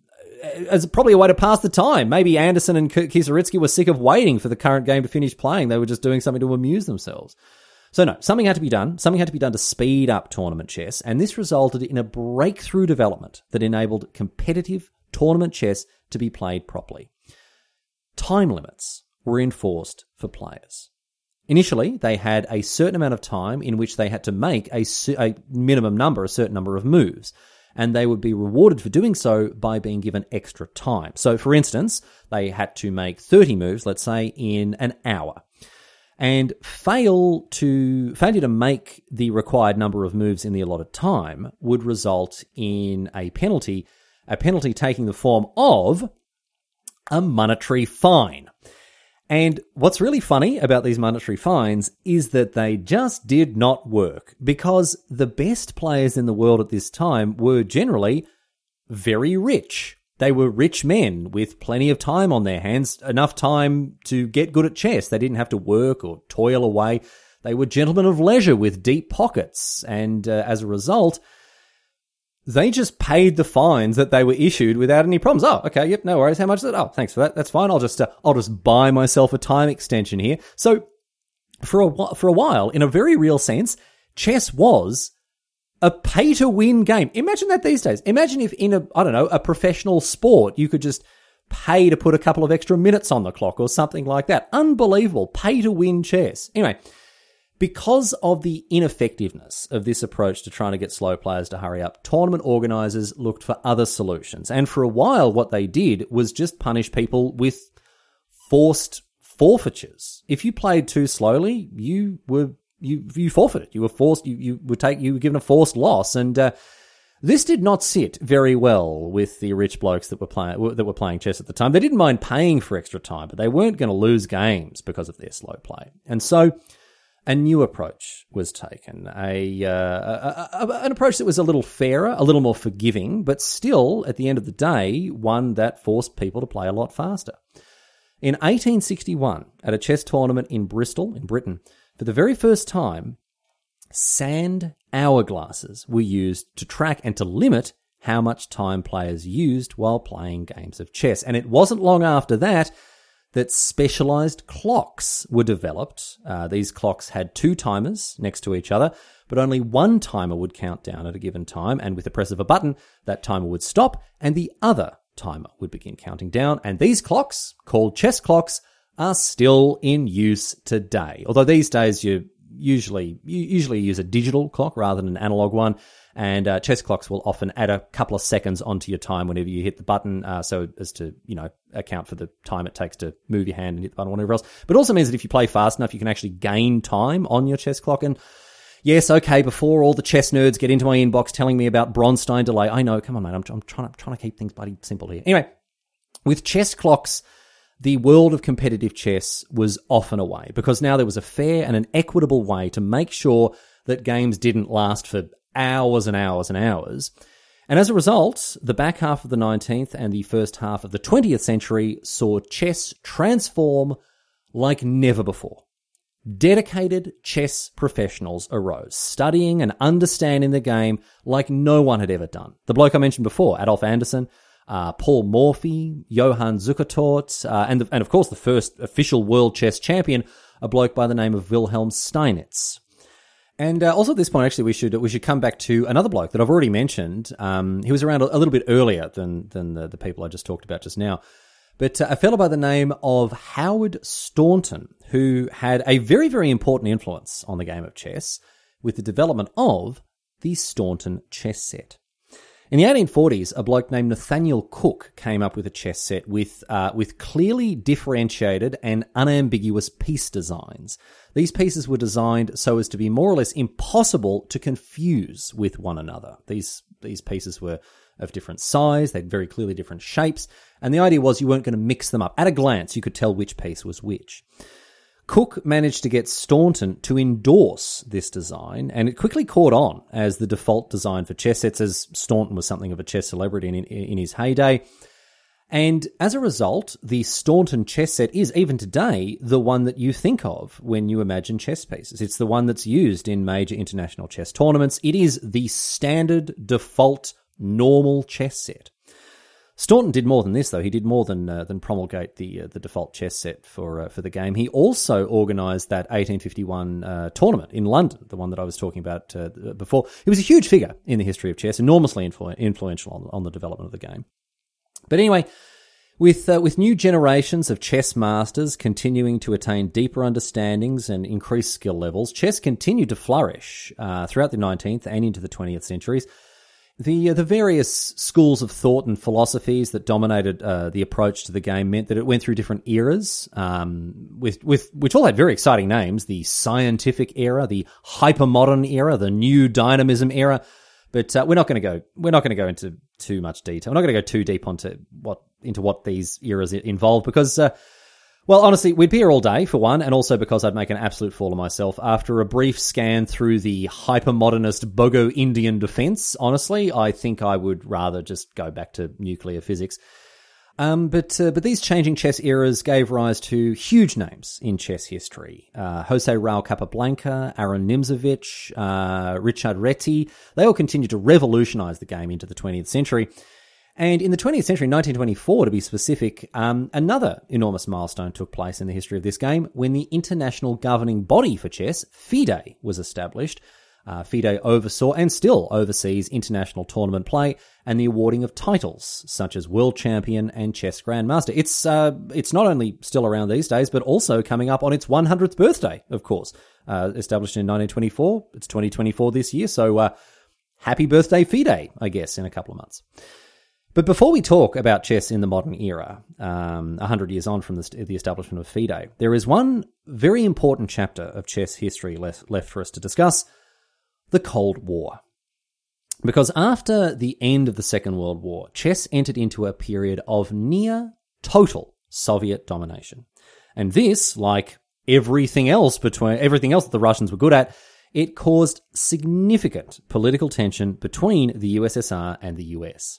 as probably a way to pass the time. Maybe Anderson and Kieseritzky were sick of waiting for the current game to finish playing. They were just doing something to amuse themselves. So no, something had to be done. Something had to be done to speed up tournament chess, and this resulted in a breakthrough development that enabled competitive tournament chess to be played properly. Time limits were enforced for players. Initially, they had a certain amount of time in which they had to make a, a minimum number, a certain number of moves, and they would be rewarded for doing so by being given extra time. So, for instance, they had to make thirty moves, let's say, in an hour. And fail to failure to make the required number of moves in the allotted time would result in a penalty, a penalty taking the form of a monetary fine. And what's really funny about these monetary fines is that they just did not work, because the best players in the world at this time were generally very rich. They were rich men with plenty of time on their hands, enough time to get good at chess. They didn't have to work or toil away. They were gentlemen of leisure with deep pockets, and uh, as a result, they just paid the fines that they were issued without any problems. Oh, okay, yep, no worries. How much is it? Oh, thanks for that. That's fine. I'll just uh, I'll just buy myself a time extension here. So for a for a while, in a very real sense, chess was a pay-to-win game. Imagine that these days. Imagine if in a I don't know a professional sport you could just pay to put a couple of extra minutes on the clock or something like that. Unbelievable. Pay-to-win chess. Anyway. Because of the ineffectiveness of this approach to trying to get slow players to hurry up, tournament organisers looked for other solutions. And for a while, what they did was just punish people with forced forfeitures. If you played too slowly, you were you you forfeited. You were forced. You you were take you were given a forced loss. And uh, this did not sit very well with the rich blokes that were playing that were playing chess at the time. They didn't mind paying for extra time, but they weren't going to lose games because of their slow play. And so a new approach was taken, a, uh, a, a an approach that was a little fairer, a little more forgiving, but still, at the end of the day, one that forced people to play a lot faster. In eighteen sixty-one, at a chess tournament in Bristol, in Britain, for the very first time, sand hourglasses were used to track and to limit how much time players used while playing games of chess. And it wasn't long after that that specialized clocks were developed. Uh, these clocks had two timers next to each other, but only one timer would count down at a given time, and with the press of a button, that timer would stop, and the other timer would begin counting down. And these clocks, called chess clocks, are still in use today. Although these days you usually you usually use a digital clock rather than an analog one, and uh, chess clocks will often add a couple of seconds onto your time whenever you hit the button, uh, so as to, you know, account for the time it takes to move your hand and hit the button or whatever else. But it also means that if you play fast enough, you can actually gain time on your chess clock. And yes, okay, before all the chess nerds get into my inbox telling me about Bronstein delay, I know, come on, mate, I'm, I'm trying to, trying to keep things bloody simple here. Anyway, with chess clocks, the world of competitive chess was often away, because now there was a fair and an equitable way to make sure that games didn't last for hours and hours and hours. And as a result, the back half of the nineteenth and the first half of the twentieth century saw chess transform like never before. Dedicated chess professionals arose, studying and understanding the game like no one had ever done. The bloke I mentioned before, Adolf Anderson, uh, Paul Morphy, Johann Zukertort, uh, and, the, and of course the first official world chess champion, a bloke by the name of Wilhelm Steinitz. And uh, also at this point, actually, we should we should come back to another bloke that I've already mentioned. Um, he was around a, a little bit earlier than than the, the people I just talked about just now. But uh, a fellow by the name of Howard Staunton, who had a very, very important influence on the game of chess with the development of the Staunton chess set. In the eighteen forties, a bloke named Nathaniel Cook came up with a chess set with uh, with clearly differentiated and unambiguous piece designs. These pieces were designed so as to be more or less impossible to confuse with one another. These these pieces were of different size, they had very clearly different shapes, and the idea was you weren't going to mix them up. At a glance, you could tell which piece was which. Cook managed to get Staunton to endorse this design, and it quickly caught on as the default design for chess sets, as Staunton was something of a chess celebrity in, in, in his heyday. And as a result, the Staunton chess set is, even today, the one that you think of when you imagine chess pieces. It's the one that's used in major international chess tournaments. It is the standard, default, normal chess set. Staunton did more than this, though. He did more than uh, than promulgate the uh, the default chess set for uh, for the game. He also organised that eighteen fifty-one uh, tournament in London, the one that I was talking about uh, before. He was a huge figure in the history of chess, enormously influ- influential on, on the development of the game. But anyway, with uh, with new generations of chess masters continuing to attain deeper understandings and increased skill levels, chess continued to flourish uh, throughout the nineteenth and into the twentieth centuries. The uh, the various schools of thought and philosophies that dominated uh, the approach to the game meant that it went through different eras, um, with with which all had very exciting names: the scientific era, the hypermodern era, the new dynamism era. But uh, we're not going to go. We're not going to go into too much detail. We're not going to go too deep onto what into what these eras involve because, uh, well, honestly, we'd be here all day for one, and also because I'd make an absolute fool of myself after a brief scan through the hypermodernist Bogo Indian defense. Honestly, I think I would rather just go back to nuclear physics. Um, but uh, but these changing chess eras gave rise to huge names in chess history. Uh, Jose Raul Capablanca, Aaron Nimzovich, uh, Richard Reti. They all continued to revolutionize the game into the twentieth century. And in the twentieth century, nineteen twenty-four to be specific, um, another enormous milestone took place in the history of this game when the international governing body for chess, FIDE, was established. Uh, FIDE oversaw and still oversees international tournament play and the awarding of titles such as World Champion and Chess Grandmaster. It's uh, it's not only still around these days, but also coming up on its one hundredth birthday, of course. Uh, established in nineteen twenty-four. It's twenty twenty-four this year, so uh, happy birthday FIDE, I guess, in a couple of months. But before we talk about chess in the modern era, um, one hundred years on from the, the establishment of FIDE, there is one very important chapter of chess history left, left for us to discuss: the Cold War. Because after the end of the Second World War, chess entered into a period of near total Soviet domination. And this, like everything else between everything else that the Russians were good at, it caused significant political tension between the U S S R and the U S.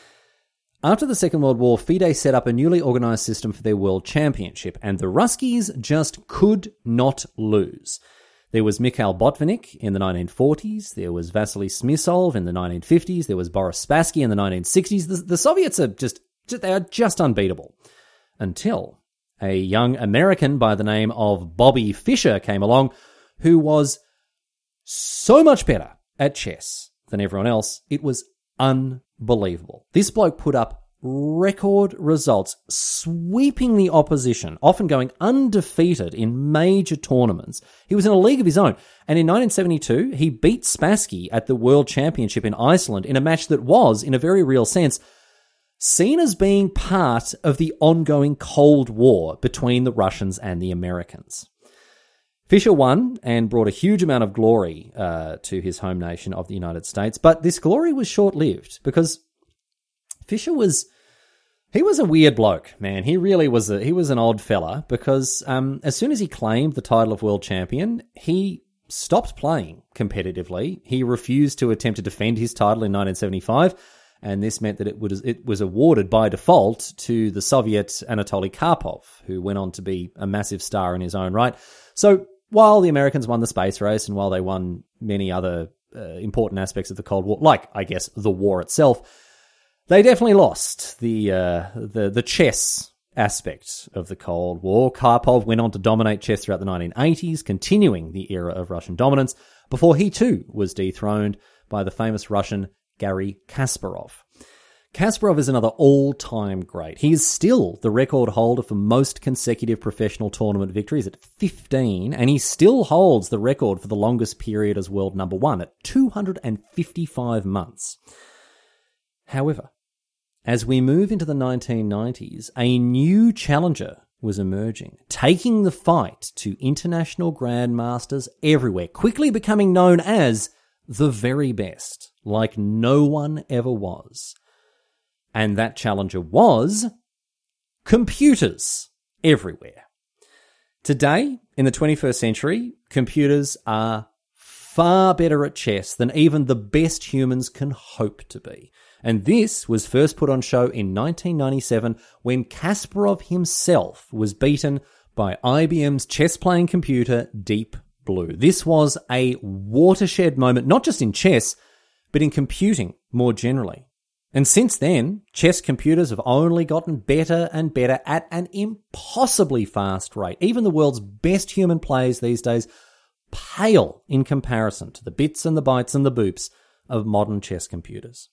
After the Second World War, FIDE set up a newly organized system for their World Championship, and the Ruskies just could not lose. There was Mikhail Botvinnik in the nineteen forties, there was Vasily Smysl in the nineteen fifties, there was Boris Spassky in the nineteen sixties. The, the Soviets are just, they are just unbeatable. Until a young American by the name of Bobby Fischer came along, who was so much better at chess than everyone else, it was unbelievable. This bloke put up record results, sweeping the opposition, often going undefeated in major tournaments. He was in a league of his own. And in nineteen seventy-two, he beat Spassky at the World Championship in Iceland in a match that was, in a very real sense, seen as being part of the ongoing Cold War between the Russians and the Americans. Fischer won and brought a huge amount of glory uh, to his home nation of the United States, but this glory was short-lived because Fischer was, he was a weird bloke, man. He really was a, he was an odd fella because um, as soon as he claimed the title of world champion, he stopped playing competitively. He refused to attempt to defend his title in nineteen seventy-five, and this meant that it was, it was awarded by default to the Soviet Anatoly Karpov, who went on to be a massive star in his own right. So while the Americans won the space race and while they won many other uh, important aspects of the Cold War, like, I guess, the war itself, they definitely lost the uh, the the chess aspect of the Cold War. Karpov went on to dominate chess throughout the nineteen eighties, continuing the era of Russian dominance, before he too was dethroned by the famous Russian Garry Kasparov. Kasparov is another all-time great. He is still the record holder for most consecutive professional tournament victories at fifteen, and he still holds the record for the longest period as world number one at two hundred fifty-five months. However, as we move into the nineteen nineties, a new challenger was emerging, taking the fight to international grandmasters everywhere, quickly becoming known as the very best, like no one ever was. And that challenger was computers everywhere. Today, in the twenty-first century, computers are far better at chess than even the best humans can hope to be. And this was first put on show in nineteen ninety-seven when Kasparov himself was beaten by I B M's chess-playing computer Deep Blue. This was a watershed moment, not just in chess, but in computing more generally. And since then, chess computers have only gotten better and better at an impossibly fast rate. Even the world's best human players these days pale in comparison to the bits and the bytes and the boops of modern chess computers.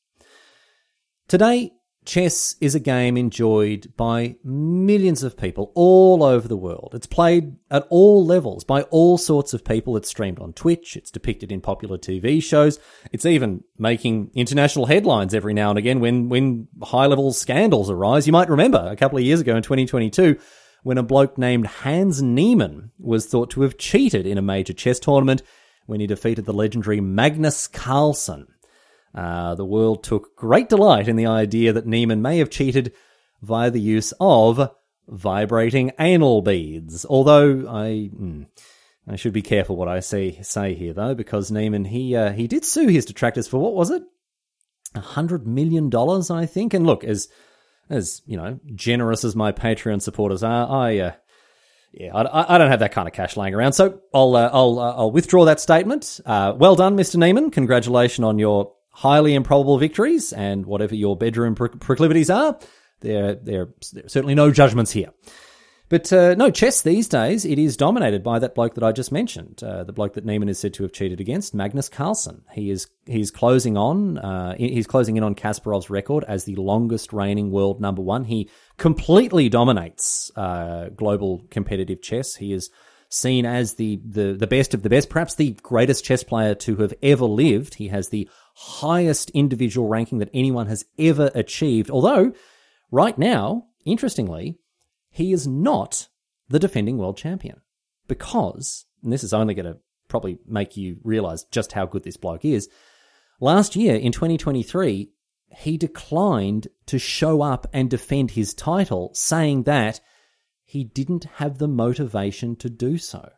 Today, chess is a game enjoyed by millions of people all over the world. It's played at all levels by all sorts of people. It's streamed on Twitch. It's depicted in popular T V shows. It's even making international headlines every now and again when, when high-level scandals arise. You might remember a couple of years ago in twenty twenty-two when a bloke named Hans Niemann was thought to have cheated in a major chess tournament when he defeated the legendary Magnus Carlsen. Uh, the world took great delight in the idea that Niemann may have cheated via the use of vibrating anal beads. Although I, mm, I should be careful what I say say here, though, because Niemann he uh, he did sue his detractors for what was it, a hundred million dollars, I think. And look, as as you know, generous as my Patreon supporters are, I. Uh, Yeah, I, I don't have that kind of cash laying around, so I'll uh, I'll uh, I'll withdraw that statement. Uh, well done, Mister Niemann. Congratulations on your highly improbable victories, and whatever your bedroom pro- proclivities are, there there are certainly no judgments here. But uh, no, chess these days, it is dominated by that bloke that I just mentioned, uh, the bloke that Niemann is said to have cheated against, Magnus Carlsen. He is he's closing on uh, he's closing in on Kasparov's record as the longest reigning world number one. He completely dominates uh, global competitive chess. He is seen as the, the the best of the best, perhaps the greatest chess player to have ever lived. He has the highest individual ranking that anyone has ever achieved. Although, right now, interestingly, he is not the defending world champion because, and this is only going to probably make you realize just how good this bloke is, last year in twenty twenty-three, he declined to show up and defend his title, saying that he didn't have the motivation to do so.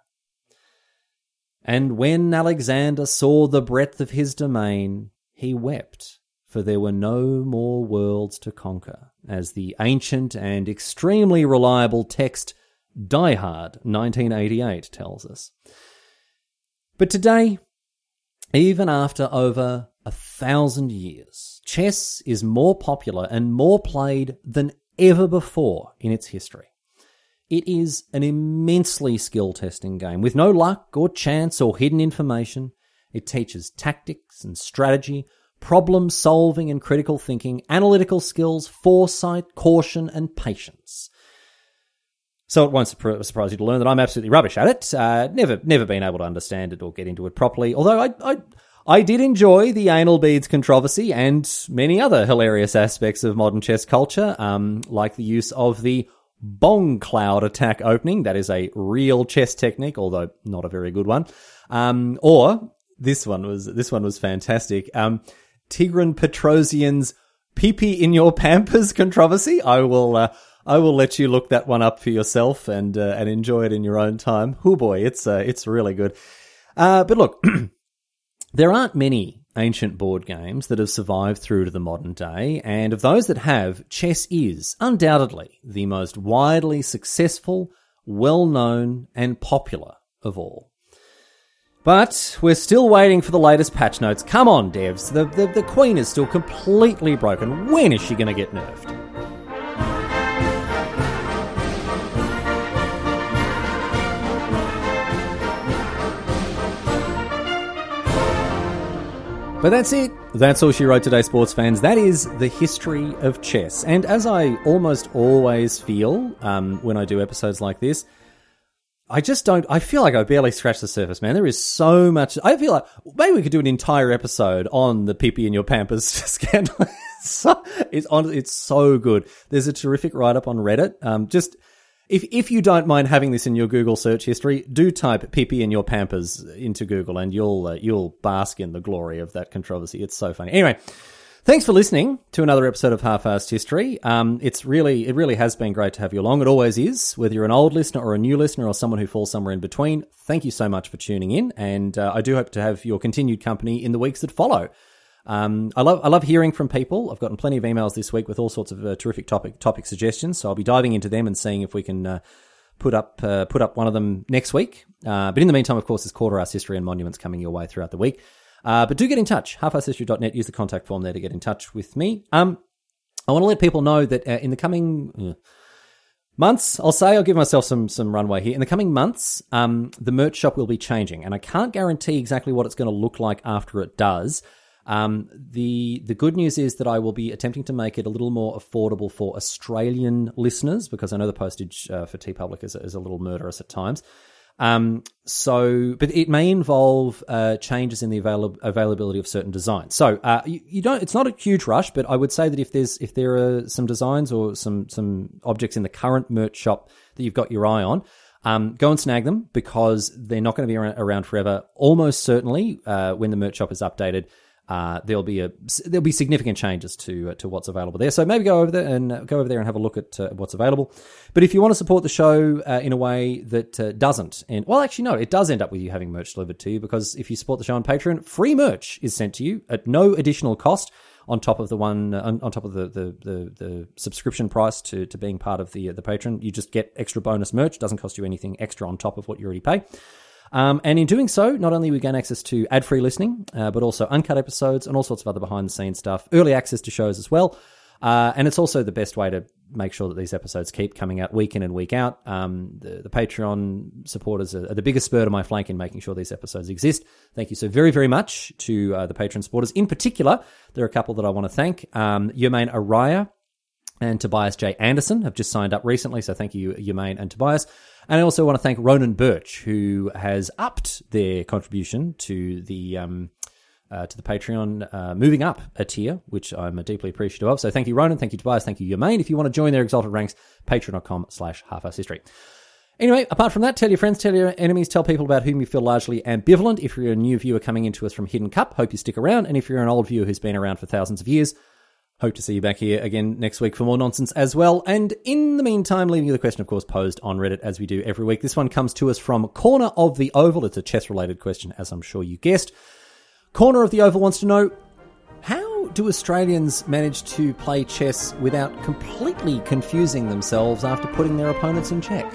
And when Alexander saw the breadth of his domain, he wept, for there were no more worlds to conquer, as the ancient and extremely reliable text Die Hard nineteen eighty-eight tells us. But today, even after over a thousand years, chess is more popular and more played than ever before in its history. It is an immensely skill-testing game. With no luck or chance or hidden information, it teaches tactics and strategy, problem-solving and critical thinking, analytical skills, foresight, caution, and patience. So it won't surprise you to learn that I'm absolutely rubbish at it. Uh, never never been able to understand it or get into it properly, although I, I, I did enjoy the anal beads controversy and many other hilarious aspects of modern chess culture, um, like the use of the Bong Cloud attack opening. That is a real chess technique, although not a very good one. Um, or this one was this one was fantastic. Um, Tigran Petrosian's pee-pee in your pampers controversy. I will uh, I will let you look that one up for yourself and uh, and enjoy it in your own time. Oh boy, it's uh, it's really good. Uh, but look, there aren't many ancient board games that have survived through to the modern day, and of those that have, chess is undoubtedly the most widely successful, well-known, and popular of all. But we're still waiting for the latest patch notes. Come on, devs. The, the, the queen is still completely broken. When is she going to get nerfed? But that's it. That's all she wrote today, sports fans. That is the history of chess. And as I almost always feel um, when I do episodes like this, I just don't, I feel like I barely scratched the surface, man. There is so much. I feel like maybe we could do an entire episode on the pee-pee in your Pampers scandal. so, it's, on, it's so good. There's a terrific write-up on Reddit. Um, just... If if you don't mind having this in your Google search history, do type "pee-pee in your Pampers" into Google, and you'll uh, you'll bask in the glory of that controversy. It's so funny. Anyway, Thanks for listening to another episode of Half-Assed History. Um, it's really, it really has been great to have you along. It always is, whether you're an old listener or a new listener or someone who falls somewhere in between. Thank you so much for tuning in, and uh, I do hope to have your continued company in the weeks that follow. Um, I love, I love hearing from people. I've gotten plenty of emails this week with all sorts of uh, terrific topic topic suggestions, so I'll be diving into them and seeing if we can uh, put up uh, put up one of them next week. Uh, but in the meantime, of course, there's Quarter-Hours History and Monuments coming your way throughout the week. Uh, but do get in touch, half assed history dot net. Use the contact form there to get in touch with me. Um, I want to let people know that uh, in the coming uh, months, I'll say, I'll give myself some some runway here. In the coming months, um, the merch shop will be changing, and I can't guarantee exactly what it's going to look like after it does. Um, the the good news is that I will be attempting to make it a little more affordable for Australian listeners, because I know the postage uh, for TeePublic is, is a little murderous at times. Um, so, but it may involve, uh, changes in the avail- availability of certain designs. So, uh, you, you don't, it's not a huge rush, but I would say that if there's, if there are some designs or some, some objects in the current merch shop that you've got your eye on, um, go and snag them, because they're not going to be around forever. Almost certainly, uh, when the merch shop is updated, Uh, there'll be a there'll be significant changes to uh, to what's available there. So maybe go over there and uh, go over there and have a look at uh, what's available. But if you want to support the show uh, in a way that uh, doesn't, and well, actually no, it does end up with you having merch delivered to you, because if you support the show on Patreon, free merch is sent to you at no additional cost on top of the one uh, on, on top of the the, the the subscription price to to being part of the uh, the Patreon. You just get extra bonus merch. It doesn't cost you anything extra on top of what you already pay. Um, and in doing so, not only we gain access to ad-free listening, uh, but also uncut episodes and all sorts of other behind-the-scenes stuff, early access to shows as well. Uh, and it's also the best way to make sure that these episodes keep coming out week in and week out. Um, the, the Patreon supporters are, are the biggest spur to my flank in making sure these episodes exist. Thank you so very, very much to uh, the Patreon supporters. In particular, there are a couple that I want to thank. Um, Yermaine Araya and Tobias J. Anderson have just signed up recently, so thank you, Yermaine and Tobias. And I also want to thank Ronan Birch, who has upped their contribution to the um, uh, to the Patreon, uh, moving up a tier, which I'm deeply appreciative of. So thank you, Ronan. Thank you, Tobias. Thank you, Yermaine. If you want to join their exalted ranks, patreon.com slash half-assed-history. Anyway, apart from that, tell your friends, tell your enemies, tell people about whom you feel largely ambivalent. If you're a new viewer coming into us from Hidden Cup, hope you stick around. And if you're an old viewer who's been around for thousands of years, hope to see you back here again next week for more nonsense as well. And in the meantime, leaving you the question, of course, posed on Reddit as we do every week. This one comes to us from Corner of the Oval. It's a chess-related question, as I'm sure you guessed. Corner of the Oval wants to know, how do Australians manage to play chess without completely confusing themselves after putting their opponents in check?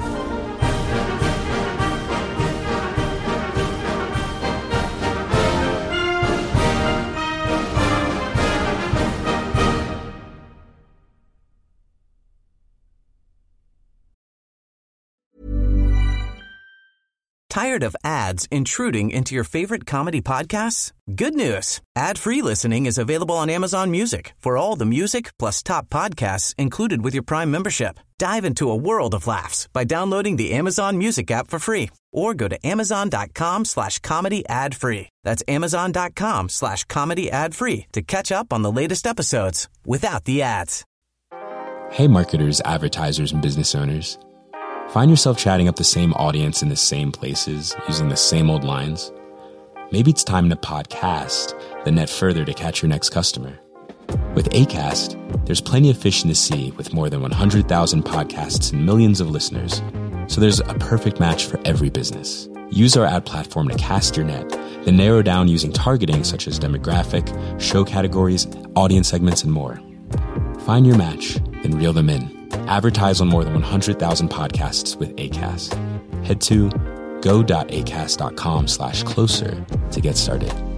Tired of ads intruding into your favorite comedy podcasts? Good news. Ad-free listening is available on Amazon Music for all the music plus top podcasts included with your Prime membership. Dive into a world of laughs by downloading the Amazon Music app for free or go to amazon.com slash comedy ad free. That's amazon.com slash comedy ad free to catch up on the latest episodes without the ads. Hey, marketers, advertisers, and business owners. Find yourself chatting up the same audience in the same places, using the same old lines? Maybe it's time to podcast the net further to catch your next customer. With Acast, there's plenty of fish in the sea with more than one hundred thousand podcasts and millions of listeners. So there's a perfect match for every business. Use our ad platform to cast your net, then narrow down using targeting such as demographic, show categories, audience segments, and more. Find your match, then reel them in. Advertise on more than one hundred thousand podcasts with Acast. Head to go.acast.com slash closer to get started.